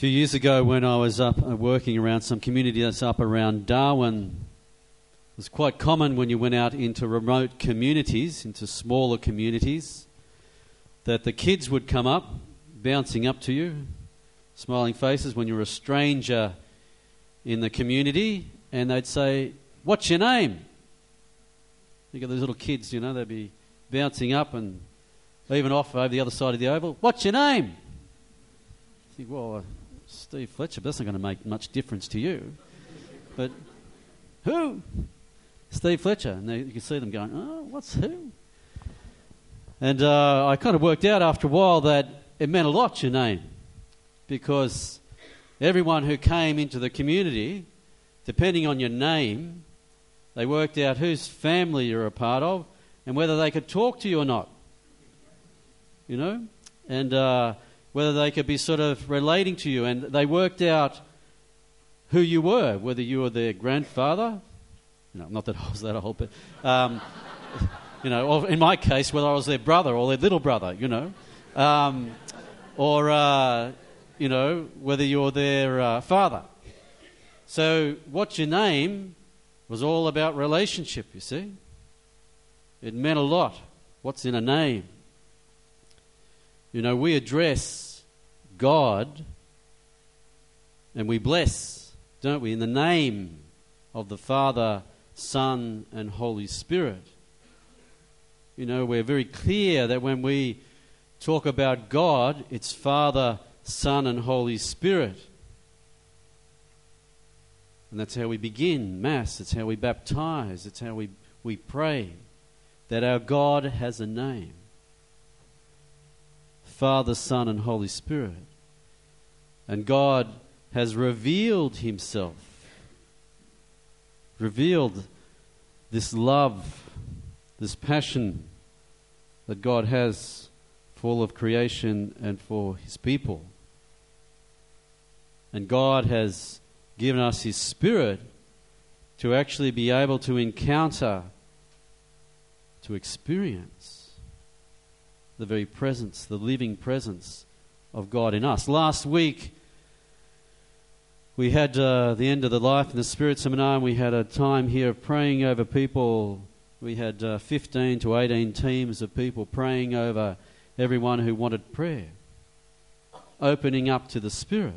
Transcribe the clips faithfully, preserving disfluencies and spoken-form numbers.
few years ago when I was up uh, working around some community that's up around Darwin, it was quite common when you went out into remote communities, into smaller communities, that the kids would come up, bouncing up to you, smiling faces when you were a stranger in the community, and they'd say, "What's your name?" You got those little kids, you know, they'd be bouncing up and even off over the other side of the oval. "What's your name?" You think, well, uh, Steve Fletcher, but that's not going to make much difference to you. But who? Steve Fletcher. And they, you can see them going, "Oh, what's who?" And uh, I kind of worked out after a while that it meant a lot, your name, because everyone who came into the community, depending on your name, they worked out whose family you're a part of and whether they could talk to you or not, you know, and uh, whether they could be sort of relating to you. And they worked out who you were, whether you were their grandfather, you know, not that I was that old, but, um, you know, or in my case, whether I was their brother or their little brother, you know, um, or, uh, you know, whether you're their uh, father. So what's your name was all about relationship, you see. It meant a lot. What's in a name? You know, we address God and we bless, don't we, in the name of the Father, Son, and Holy Spirit. You know, we're very clear that when we talk about God, it's Father, Son, and Holy Spirit. And that's how we begin Mass. It's how we baptize. It's how we, we pray. That our God has a name. Father, Son, and Holy Spirit. And God has revealed himself. Revealed this love, this passion that God has for all of creation and for his people. And God has given us his Spirit to actually be able to encounter, to experience the very presence, the living presence of God in us. Last week, we had uh, the end of the Life in the Spirit seminar, and we had a time here of praying over people. We had uh, fifteen to eighteen teams of people praying over everyone who wanted prayer, opening up to the Spirit.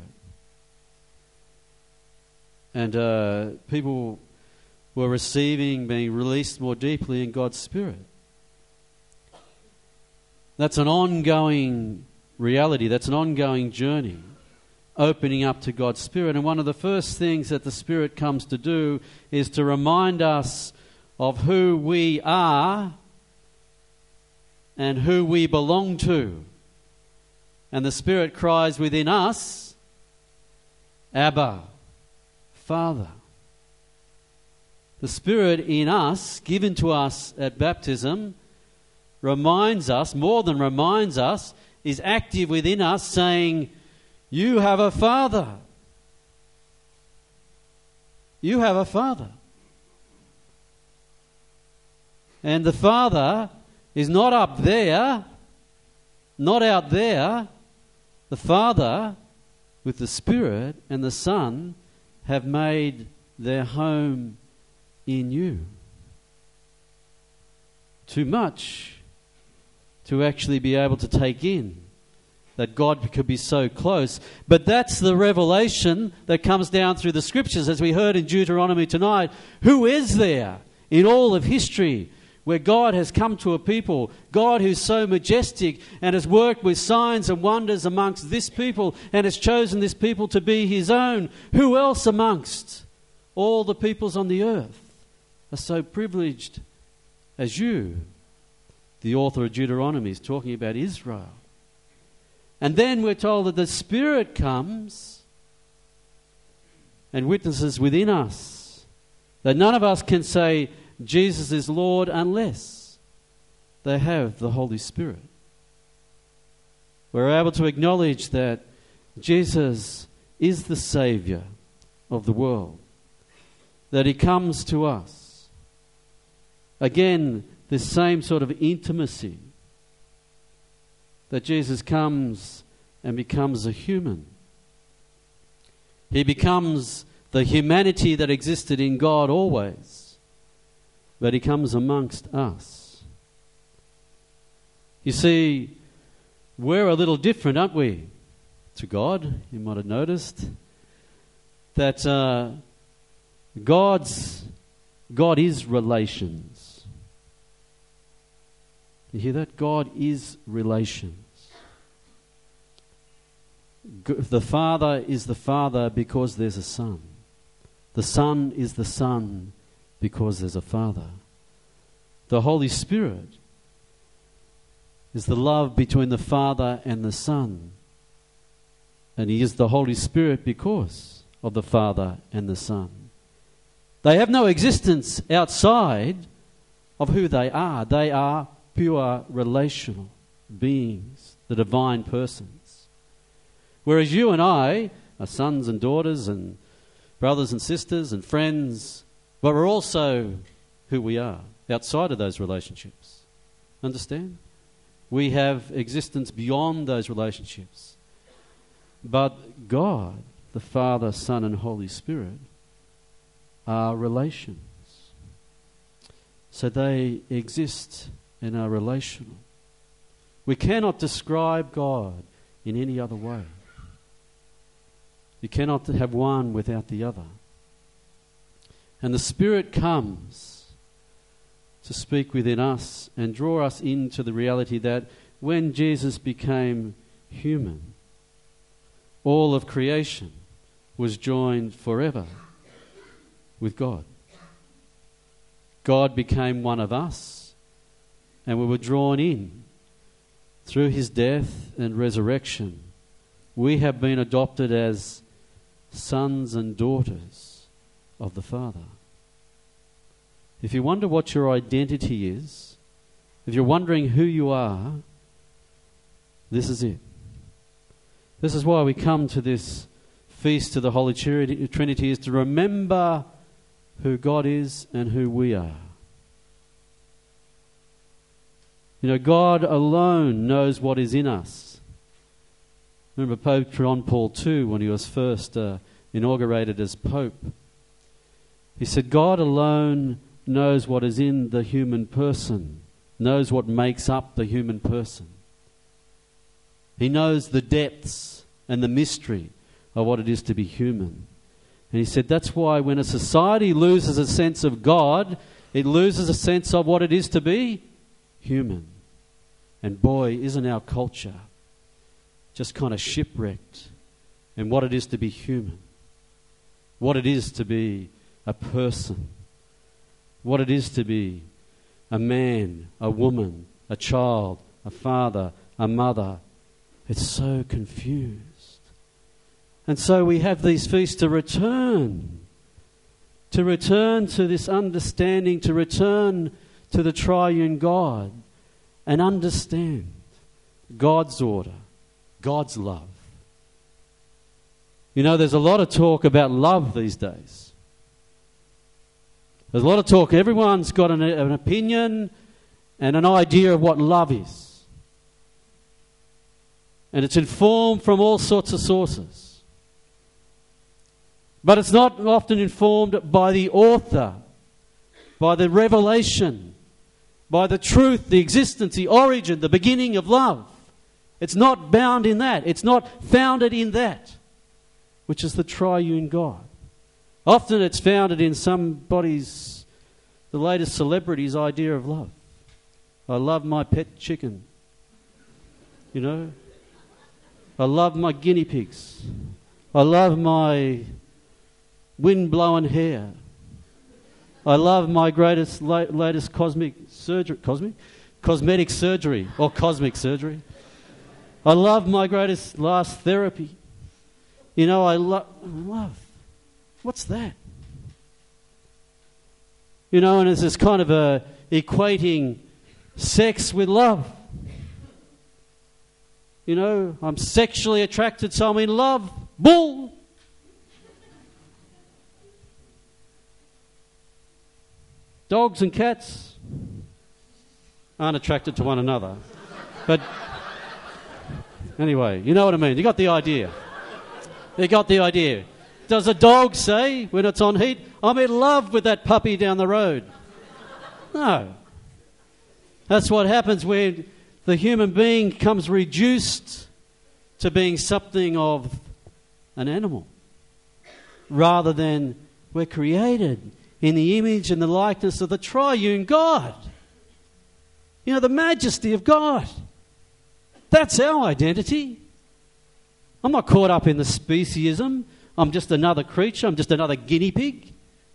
And uh, people were receiving, being released more deeply in God's Spirit. That's an ongoing reality. That's an ongoing journey, opening up to God's Spirit. And one of the first things that the Spirit comes to do is to remind us of who we are and who we belong to. And the Spirit cries within us, "Abba, Father." The Spirit in us, given to us at baptism, reminds us, more than reminds us, is active within us saying, "You have a Father. You have a Father." And the Father is not up there, not out there. The Father, with the Spirit and the Son, have made their home in you. Too much to actually be able to take in, that God could be so close. But that's the revelation that comes down through the Scriptures, as we heard in Deuteronomy tonight. Who is there in all of history where God has come to a people, God who's so majestic and has worked with signs and wonders amongst this people and has chosen this people to be his own? Who else amongst all the peoples on the earth are so privileged as you? The author of Deuteronomy is talking about Israel. And then we're told that the Spirit comes and witnesses within us that none of us can say Jesus is Lord unless they have the Holy Spirit. We're able to acknowledge that Jesus is the Saviour of the world, that he comes to us. Again, this same sort of intimacy, that Jesus comes and becomes a human, He becomes the humanity that existed in God always, but he comes amongst us. You see, we're a little different, aren't we, to God? You might have noticed that uh, God's God is relations. You hear that? God is relations. The Father is the Father because there's a Son. The Son is the Son because there's a Father. The Holy Spirit is the love between the Father and the Son. And He is the Holy Spirit because of the Father and the Son. They have no existence outside of who they are. They are pure relational beings, the divine persons. Whereas you and I are sons and daughters and brothers and sisters and friends, but we're also who we are outside of those relationships. Understand? We have existence beyond those relationships. But God, the Father, Son, and Holy Spirit, are relations. So they exist and are relational. We cannot describe God in any other way. You cannot have one without the other. And the Spirit comes to speak within us and draw us into the reality that when Jesus became human, all of creation was joined forever with God. God became one of us, and we were drawn in through His death and resurrection. We have been adopted as sons and daughters of the Father. If you wonder what your identity is, if you're wondering who you are, this is it. This is why we come to this feast of the Holy Trinity, is to remember who God is and who we are. You know, God alone knows what is in us. Remember Pope John Paul the Second, when he was first uh, inaugurated as Pope, he said, God alone knows what is in the human person, knows what makes up the human person. He knows the depths and the mystery of what it is to be human. And he said that's why when a society loses a sense of God, it loses a sense of what it is to be human. And boy, isn't our culture just kind of shipwrecked in what it is to be human, what it is to be a person, what it is to be a man, a woman, a child, a father, a mother. It's so confused. And so we have these feasts to return, to return to this understanding, to return to the triune God and understand God's order, God's love. You know, there's a lot of talk about love these days. There's a lot of talk. Everyone's got an, an opinion and an idea of what love is. And it's informed from all sorts of sources. But it's not often informed by the author, by the revelation, by the truth, the existence, the origin, the beginning of love. It's not bound in that. It's not founded in that, which is the triune God. Often it's founded in somebody's, the latest celebrity's idea of love. I love my pet chicken. You know? I love my guinea pigs. I love my wind-blown hair. I love my greatest, la- latest cosmic surgery, cosmic? Cosmetic surgery, or cosmic surgery. I love my greatest last therapy. You know, I lo- love. What's that? You know, and it's this kind of a equating sex with love. You know, I'm sexually attracted, so I'm in love. Bull! Dogs and cats aren't attracted to one another. But anyway, you know what I mean. You got the idea. You got the idea. Does a dog say when it's on heat, I'm in love with that puppy down the road? No. That's what happens when the human being comes reduced to being something of an animal, rather than we're created in the image and the likeness of the triune God. You know, the majesty of God. That's our identity. I'm not caught up in the speciesism. I'm just another creature. I'm just another guinea pig.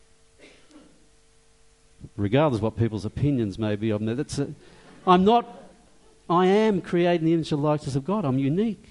Regardless of what people's opinions may be of me, that's a, I'm not, I am created in the image and likeness of God. I'm unique.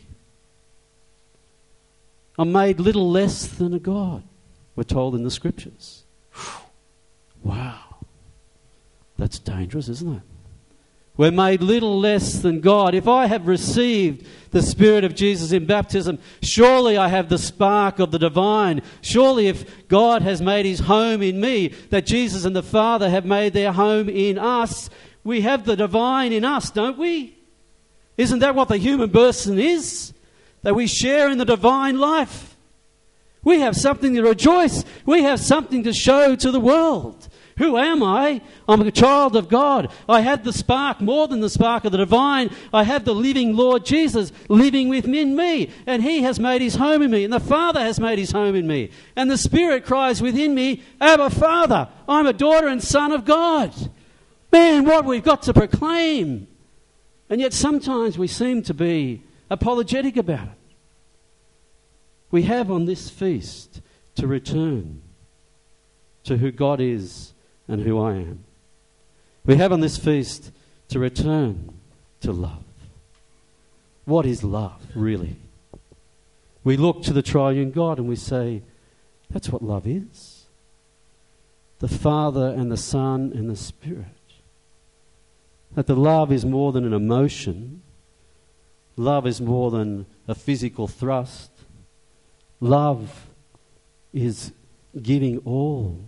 I'm made little less than a God, we're told in the scriptures. Wow. That's dangerous, isn't it? We're made little less than God. If I have received the Spirit of Jesus in baptism, surely I have the spark of the divine. Surely if God has made his home in me, that Jesus and the Father have made their home in us, we have the divine in us, don't we? Isn't that what the human person is? That we share in the divine life. We have something to rejoice. We have something to show to the world. Who am I? I'm a child of God. I have the spark, more than the spark of the divine. I have the living Lord Jesus living within me. And he has made his home in me. And the Father has made his home in me. And the Spirit cries within me, Abba, Father, I'm a daughter and son of God. Man, what we've got to proclaim. And yet sometimes we seem to be apologetic about it. We have on this feast to return to who God is and who I am. We have on this feast to return to love. What is love, really? We look to the triune God and we say, that's what love is. The Father and the Son and the Spirit. That the love is more than an emotion. Love is more than a physical thrust. Love is giving all.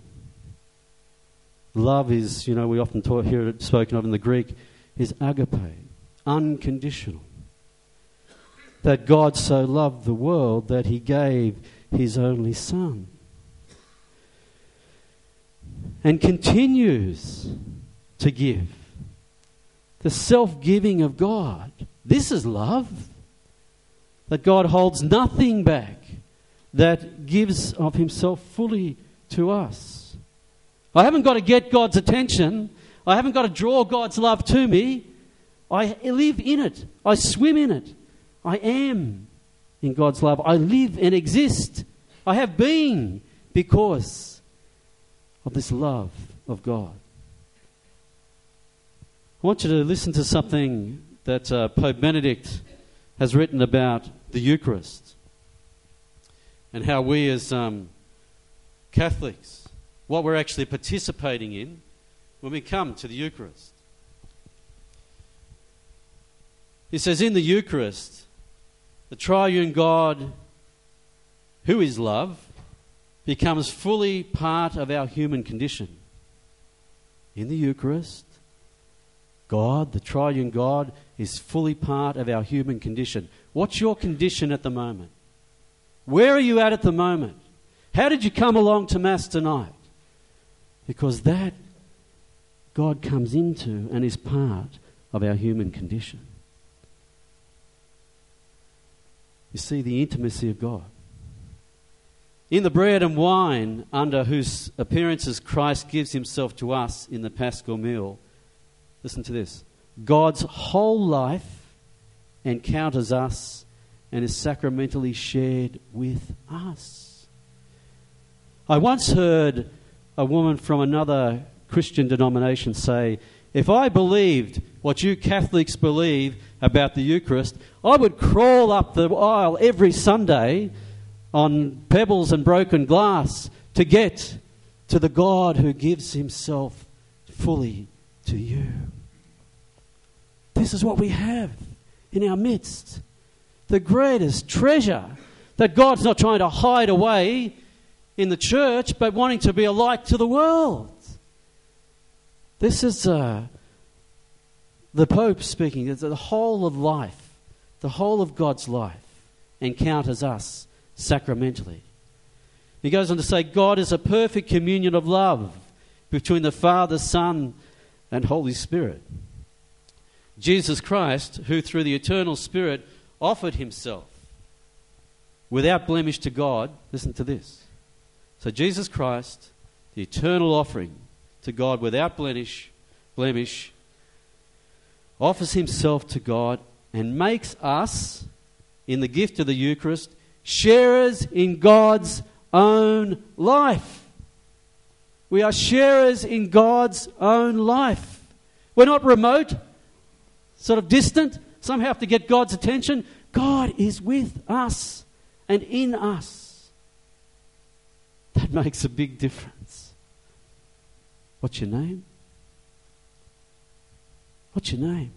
Love is, you know, we often talk, hear it spoken of in the Greek, is agape, unconditional. That God so loved the world that he gave his only Son. And continues to give. The self-giving of God. This is love. That God holds nothing back. That gives of himself fully to us. I haven't got to get God's attention. I haven't got to draw God's love to me. I live in it. I swim in it. I am in God's love. I live and exist. I have been because of this love of God. I want you to listen to something that uh, Pope Benedict has written about the Eucharist and how we as um, Catholics, what we're actually participating in when we come to the Eucharist. He says, in the Eucharist, the triune God, who is love, becomes fully part of our human condition. In the Eucharist, God, the triune God, is fully part of our human condition. What's your condition at the moment? Where are you at at the moment? How did you come along to Mass tonight? Because that God comes into and is part of our human condition. You see the intimacy of God. In the bread and wine, under whose appearances Christ gives himself to us in the Paschal meal, listen to this. God's whole life encounters us and is sacramentally shared with us. I once heard a woman from another Christian denomination say, if I believed what you Catholics believe about the Eucharist, I would crawl up the aisle every Sunday on pebbles and broken glass to get to the God who gives himself fully to you. This is what we have in our midst. The greatest treasure that God's not trying to hide away in the church, but wanting to be a light to the world. This is uh, the Pope speaking. It's the whole of life, the whole of God's life encounters us sacramentally. He goes on to say, God is a perfect communion of love between the Father, Son, and Holy Spirit. Jesus Christ, who through the eternal Spirit offered himself without blemish to God, listen to this. So Jesus Christ, the eternal offering to God without blemish, blemish, offers himself to God and makes us, in the gift of the Eucharist, sharers in God's own life. We are sharers in God's own life. We're not remote, sort of distant, somehow have to get God's attention. God is with us and in us. That makes a big difference. What's your name? What's your name?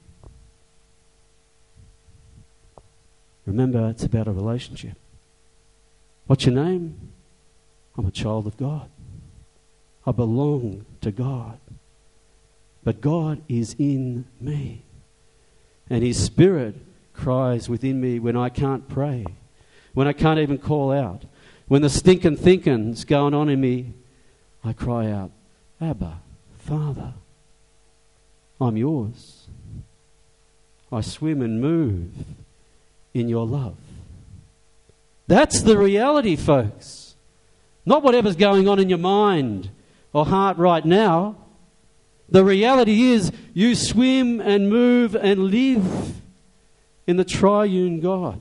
Remember, it's about a relationship. What's your name? I'm a child of God. I belong to God. But God is in me. And his Spirit cries within me when I can't pray, when I can't even call out, when the stinking thinking's going on in me. I cry out, Abba, Father, I'm yours. I swim and move in your love. That's the reality, folks. Not whatever's going on in your mind or heart right now. The reality is you swim and move and live in the triune God.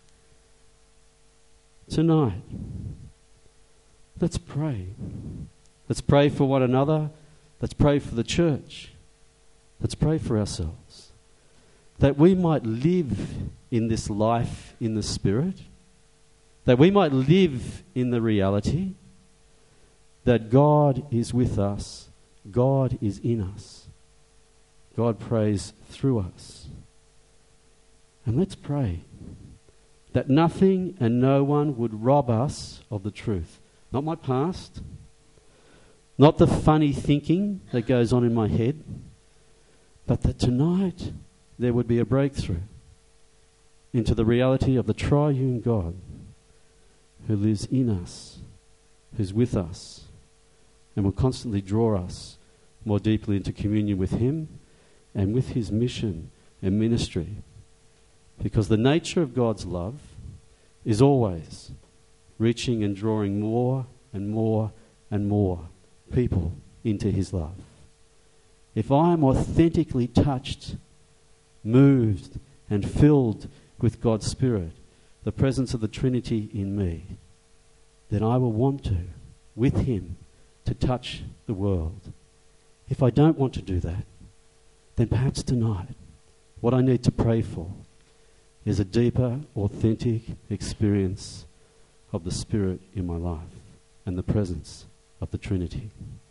Tonight, let's pray. Let's pray for one another. Let's pray for the church. Let's pray for ourselves. That we might live in this life in the Spirit. That we might live in the reality that God is with us. God is in us. God prays through us. And let's pray that nothing and no one would rob us of the truth. Not my past, not the funny thinking that goes on in my head, but that tonight there would be a breakthrough into the reality of the triune God who lives in us, who's with us, and will constantly draw us more deeply into communion with him and with his mission and ministry. Because the nature of God's love is always reaching and drawing more and more and more people into his love. If I am authentically touched, moved and filled with God's Spirit, the presence of the Trinity in me, then I will want to, with him, to touch the world. If I don't want to do that, then perhaps tonight what I need to pray for is a deeper, authentic experience of the Spirit in my life and the presence of the Trinity.